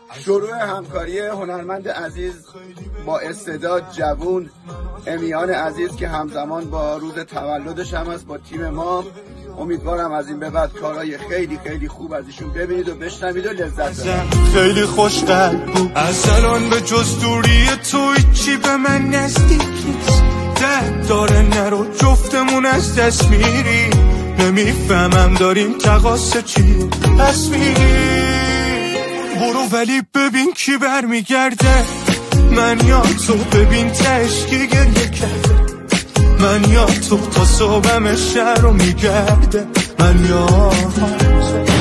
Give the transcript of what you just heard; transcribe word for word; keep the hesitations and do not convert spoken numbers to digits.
شروع همکاری هنرمند عزیز با استعداد جوون امیان عزیز که همزمان با روز تولدش هم است با تیم ما. امیدوارم از این به بعد کارهای خیلی خیلی خوب از ایشون ببینید و بشنوید و لذت ببرید. خیلی خوشقلب بود از الان به جز دوری تو هیچی به من نزدیک نیست. ده داره نرو جفتمون از دست میری، نمیفهمم داریم تقاصه چی پس میری. برو ولی ببین کی برمیگرده، من یا تو ببین تشکی گریه کرده، من یا تو تا صبحم شهر رو میگرده، من یا